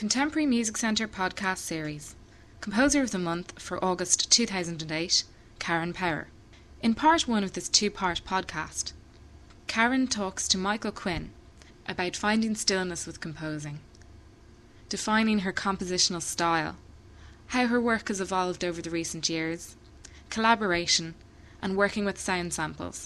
Contemporary Music Centre podcast series. Composer of the Month for August 2008, Karen Power. In part one of this two-part podcast, Karen talks to Michael Quinn about finding stillness with composing, defining her compositional style, how her work has evolved over the recent years, collaboration, and working with sound samples.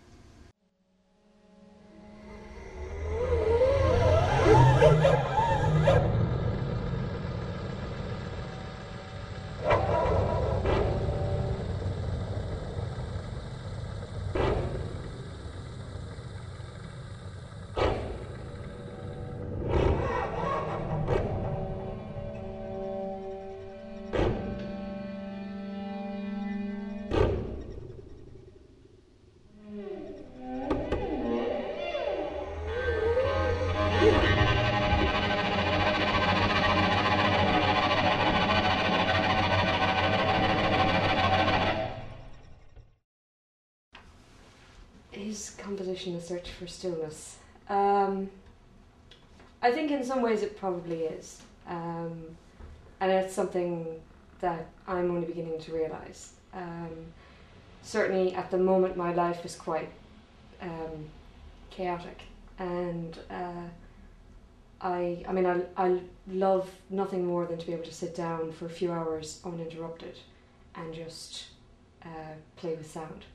His composition, A Search for Stillness. I think in some ways it probably is. And it's something that I'm only beginning to realise. Certainly at the moment my life is quite chaotic, and I love nothing more than to be able to sit down for a few hours uninterrupted and just play with sound.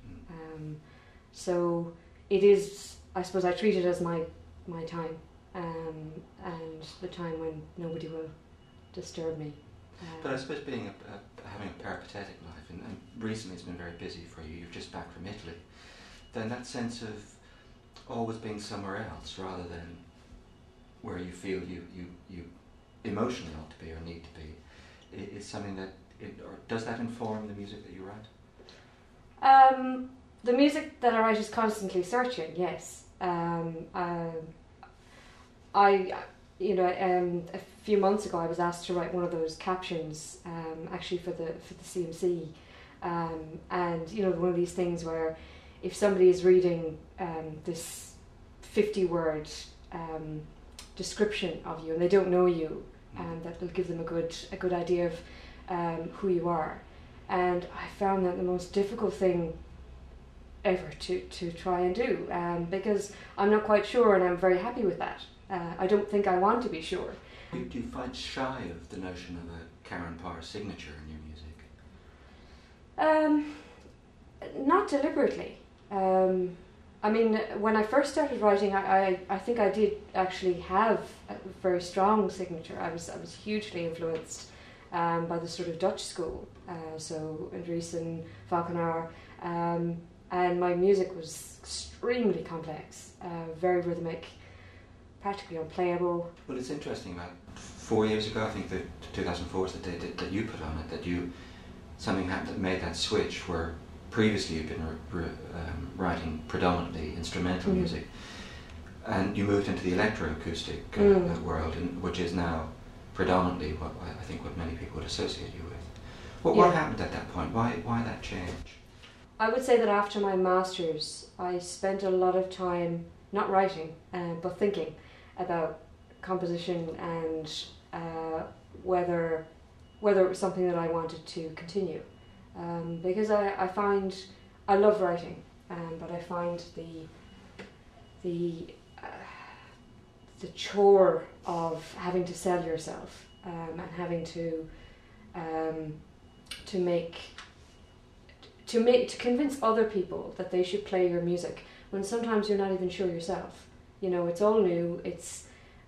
So it is, I suppose I treat it as my time, and the time when nobody will disturb me. But I suppose having a peripatetic life, and recently it's been very busy for you, you're just back from Italy, then that sense of always being somewhere else rather than where you feel you emotionally ought to be or need to be, is something that, or does that inform the music that you write? The music that I write is constantly searching, yes. A few months ago I was asked to write one of those captions, actually for the CMC, and one of these things where if somebody is reading this 50-word description of you and they don't know you, that will give them a good idea of who you are. And I found that the most difficult thing ever to try and do, because I'm not quite sure, and I'm very happy with that. I don't think I want to be sure. Do you find shy of the notion of a Karen Power signature in your music? Not deliberately. When I first started writing, I think I did actually have a very strong signature. I was hugely influenced by the sort of Dutch school, so Andriessen, Falconer, and my music was extremely complex, very rhythmic, practically unplayable. Well, it's interesting, about 4 years ago, I think 2004 is the date that you put on it, that something happened that made that switch, where previously you'd been writing predominantly instrumental music, and you moved into the electroacoustic world, which is now predominantly what many people would associate you with. What happened at that point? Why that change? I would say that after my master's, I spent a lot of time not writing, but thinking about composition and whether it was something that I wanted to continue. Because I love writing, but I find the chore of having to sell yourself and having to convince other people that they should play your music when sometimes you're not even sure yourself. It's all new. It's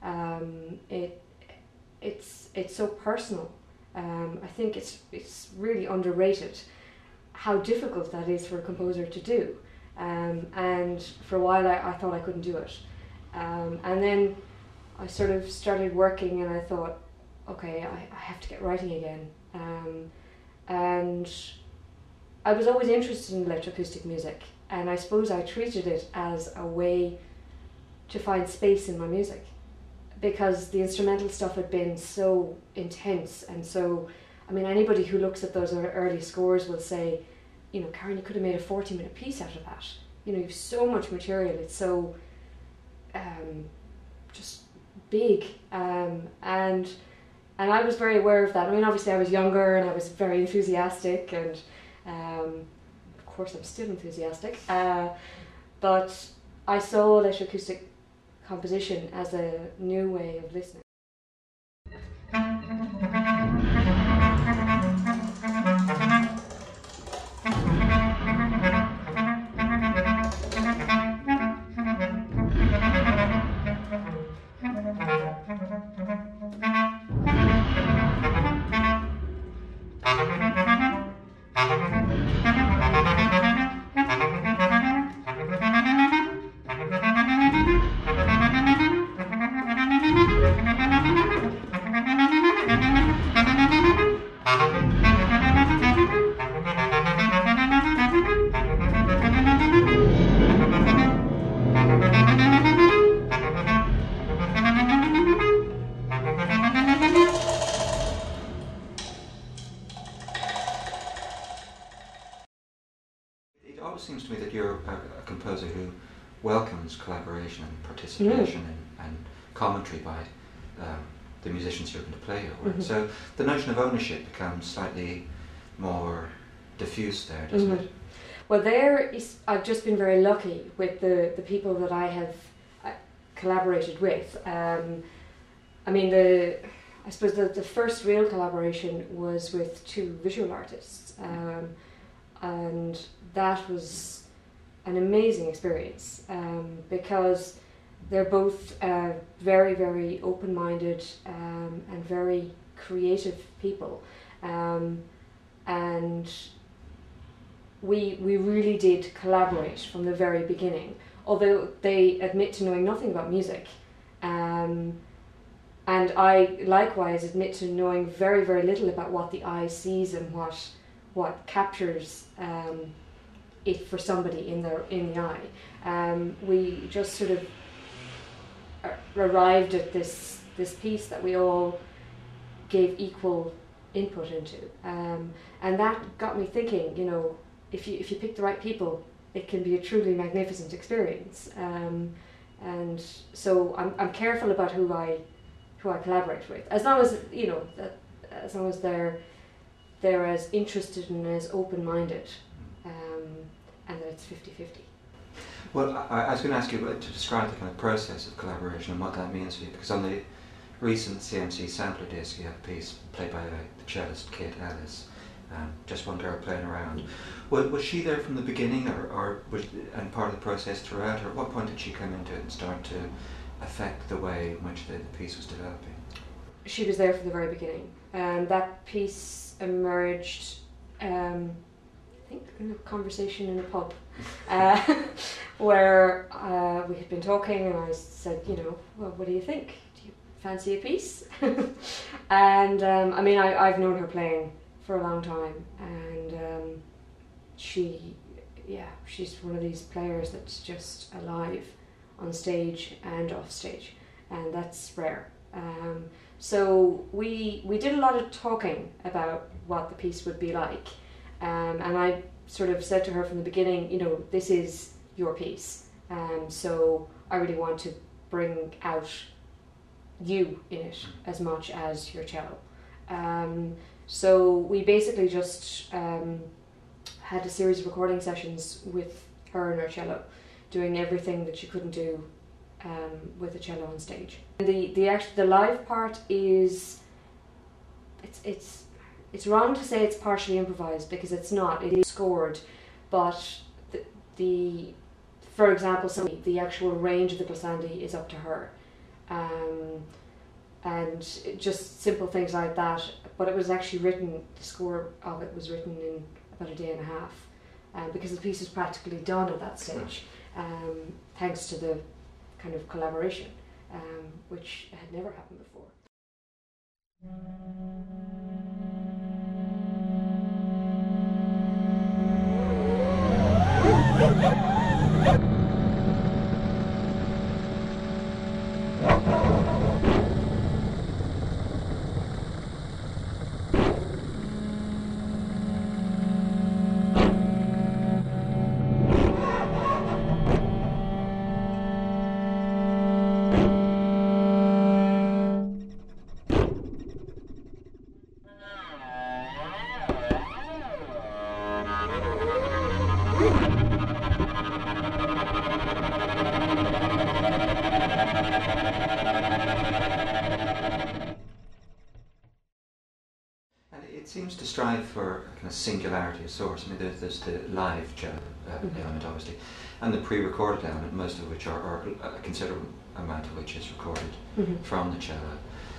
so personal. I think it's really underrated how difficult that is for a composer to do. And for a while I thought I couldn't do it. And then I sort of started working and I thought, okay, I have to get writing again. And I was always interested in electroacoustic music, and I suppose I treated it as a way to find space in my music, because the instrumental stuff had been so intense, and so, anybody who looks at those early scores will say, Karen, you could have made a 40-minute piece out of that. You have so much material, it's so just big, and And I was very aware of that. I mean, obviously I was younger and I was very enthusiastic, and of course I'm still enthusiastic, but I saw electroacoustic composition as a new way of listening. It always seems to me that you're a composer who welcomes collaboration and participation and commentary by the musicians you're going to play your work. So the notion of ownership becomes slightly more diffuse there, doesn't it? Well, I've just been very lucky with the people that I have collaborated with. I mean, I suppose the first real collaboration was with two visual artists, and that was an amazing experience because they're both very, very open-minded and very creative people, and we really did collaborate from the very beginning, although they admit to knowing nothing about music, and I likewise admit to knowing very, very little about what the eye sees and what captures it for somebody in the eye. We just sort of arrived at this piece that we all gave equal input into, and that got me thinking, you know, if you pick the right people, it can be a truly magnificent experience. And so I'm careful about who I collaborate with, as long as, you know, as long as they're as interested and as open-minded, and that it's 50-50. Well, I was going to ask you to describe the kind of process of collaboration and what that means for you, because on the recent CMC sampler disc you have a piece played by the cellist Kate Ellis, Just One Girl Playing Around. Was she there from the beginning, or and part of the process throughout, or at what point did she come into it and start to affect the way in which the piece was developing? She was there from the very beginning, and that piece emerged, I think, in a conversation in a pub, where we had been talking, and I said, you know, well, what do you think? Do you fancy a piece? And I mean, I've known her playing for a long time, and she's one of these players that's just alive on stage and off stage, and that's rare. So we did a lot of talking about what the piece would be like, and I sort of said to her from the beginning, you know, this is your piece, so I really want to bring out you in it as much as your cello. So we basically just had a series of recording sessions with her and her cello, doing everything that she couldn't do with the cello on stage. The live part is, it's wrong to say it's partially improvised, because it's not. It is scored, but for example, the actual range of the glissandi is up to her, and just simple things like that. But it was actually written. The score of it was written in about a day and a half, because the piece was practically done at that stage, thanks to the kind of collaboration, which had never happened before. It seems to strive for a kind of singularity of source. I mean, there's the live cello element, obviously, and the pre-recorded element, most of which are a considerable amount of which is recorded from the cello.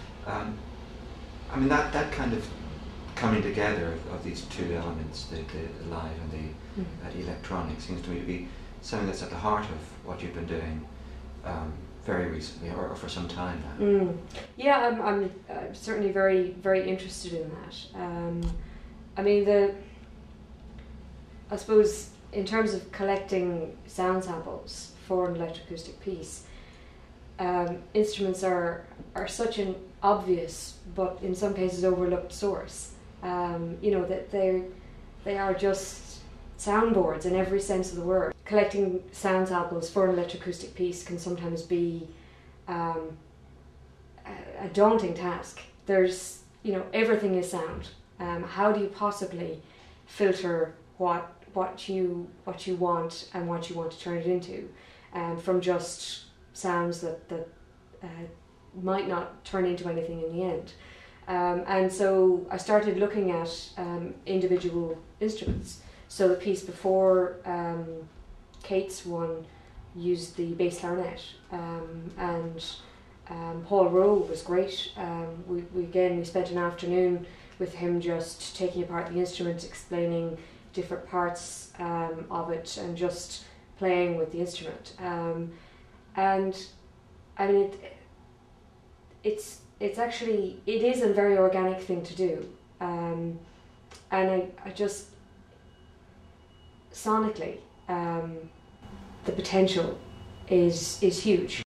I mean, that kind of coming together of these two elements, the live and the electronic, seems to me to be something that's at the heart of what you've been doing very recently, or for some time now. Yeah, I'm certainly very, very interested in that. I mean, I suppose in terms of collecting sound samples for an electroacoustic piece, instruments are such an obvious, but in some cases overlooked source. That they are just soundboards in every sense of the word. Collecting sound samples for an electroacoustic piece can sometimes be a daunting task. There's, everything is sound. How do you possibly filter what you want and what you want to turn it into, from just sounds that might not turn into anything in the end. And so I started looking at individual instruments. So the piece before Kate's one used the bass clarinet, and Paul Rowe was great. We spent an afternoon with him just taking apart the instrument, explaining different parts of it, and just playing with the instrument. And I mean, it is a very organic thing to do, and I just sonically, the potential is huge.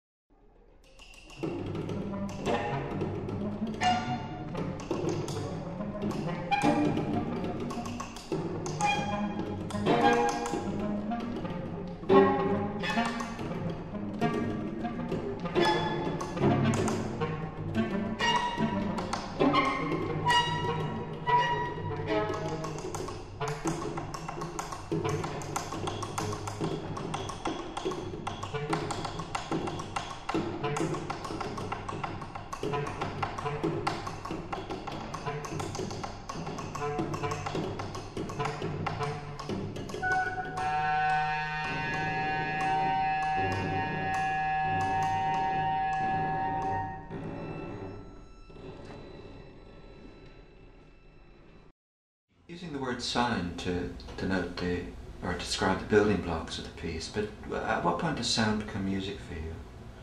Using the word sound to denote or describe the building blocks of the piece, but at what point does sound become music for you?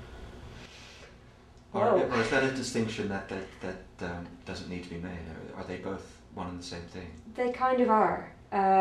Or is that a distinction that doesn't need to be made? Or are they both one and the same thing? They kind of are.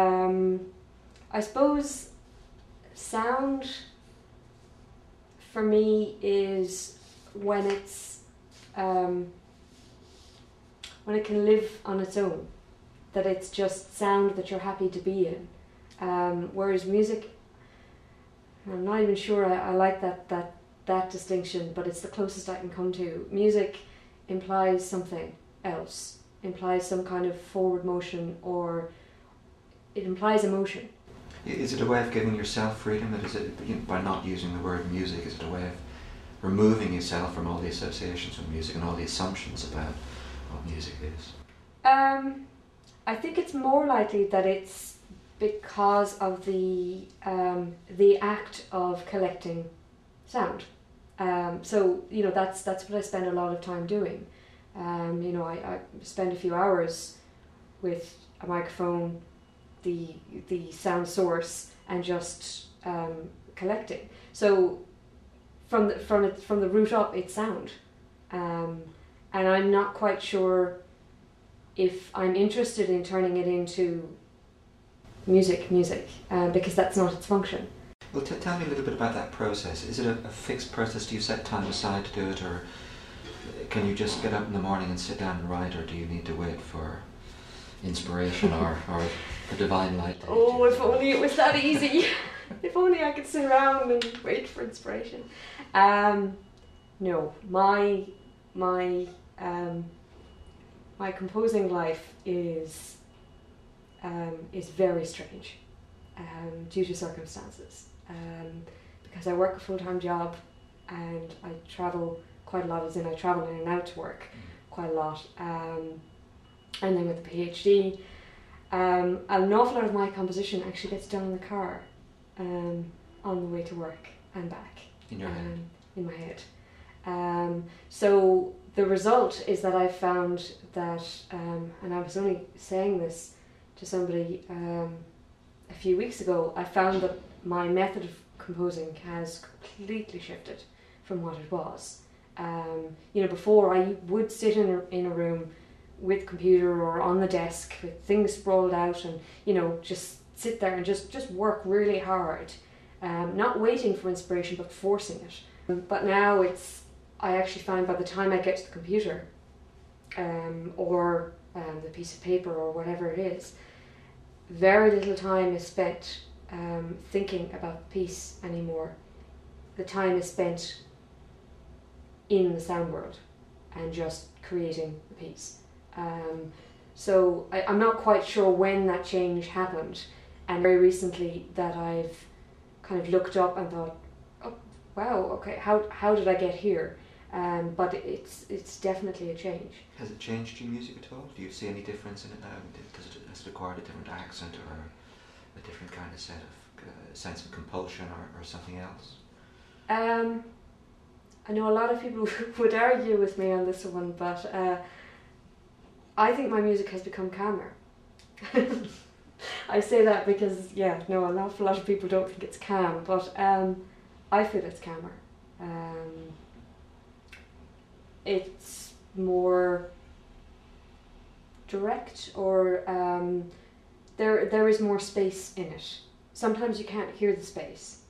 I suppose sound for me is when it's when it can live on its own, that it's just sound that you're happy to be in. Whereas music, I'm not even sure I like that distinction, but it's the closest I can come to. Music implies something else, implies some kind of forward motion, or it implies emotion. Is it a way of giving yourself freedom? That is it, by not using the word music, is it a way of removing yourself from all the associations with music and all the assumptions about what music is? I think it's more likely that it's because of the act of collecting sound. So that's what I spend a lot of time doing. I spend a few hours with a microphone, the sound source, and just collecting. So from the root up, it's sound, and I'm not quite sure if I'm interested in turning it into music, because that's not its function. Well, tell me a little bit about that process. Is it a fixed process? Do you set time aside to do it, or can you just get up in the morning and sit down and write, or do you need to wait for inspiration or the divine light? Oh, if only it was that easy. If only I could sit around and wait for inspiration. No, my composing life is very strange due to circumstances. Because I work a full-time job and I travel quite a lot, as in I travel in and out to work quite a lot. and then with the PhD, an awful lot of my composition actually gets done in the car, on the way to work and back. In your head? In my head. So the result is that I found that, and I was only saying this to somebody a few weeks ago, I found that my method of composing has completely shifted from what it was. Before I would sit in a room with computer or on the desk with things sprawled out and, just sit there and just work really hard, not waiting for inspiration but forcing it. But now I actually find by the time I get to the computer or the piece of paper or whatever it is, very little time is spent thinking about the piece anymore. The time is spent in the sound world and just creating the piece. So I'm not quite sure when that change happened, and very recently that I've kind of looked up and thought, oh wow, okay, how did I get here? But it's definitely a change. Has it changed your music at all? Do you see any difference in it now? Has it acquired a different accent or a different kind of sense of compulsion or something else? I know a lot of people would argue with me on this one, but I think my music has become calmer. I say that because, an awful lot of people don't think it's calm, but I feel it's calmer. It's more direct, or there is more space in it. Sometimes you can't hear the space,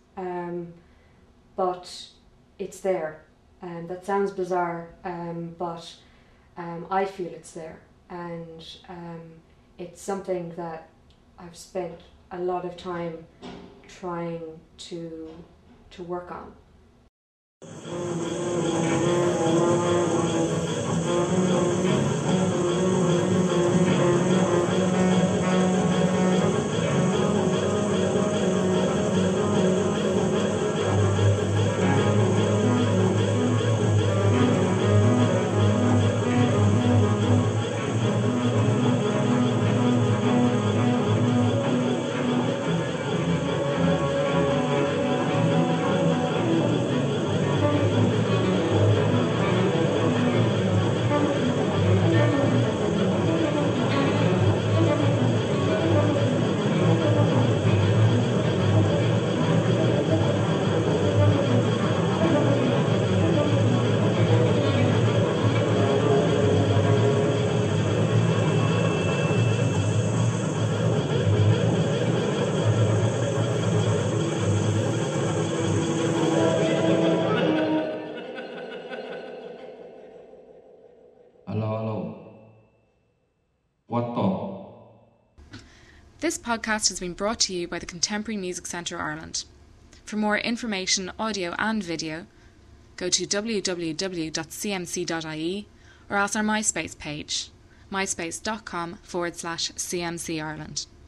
but it's there. That sounds bizarre, but I feel it's there, and it's something that I've spent a lot of time trying to work on. This podcast has been brought to you by the Contemporary Music Centre Ireland. For more information, audio and video, go to www.cmc.ie or else our MySpace page, myspace.com/CMC Ireland.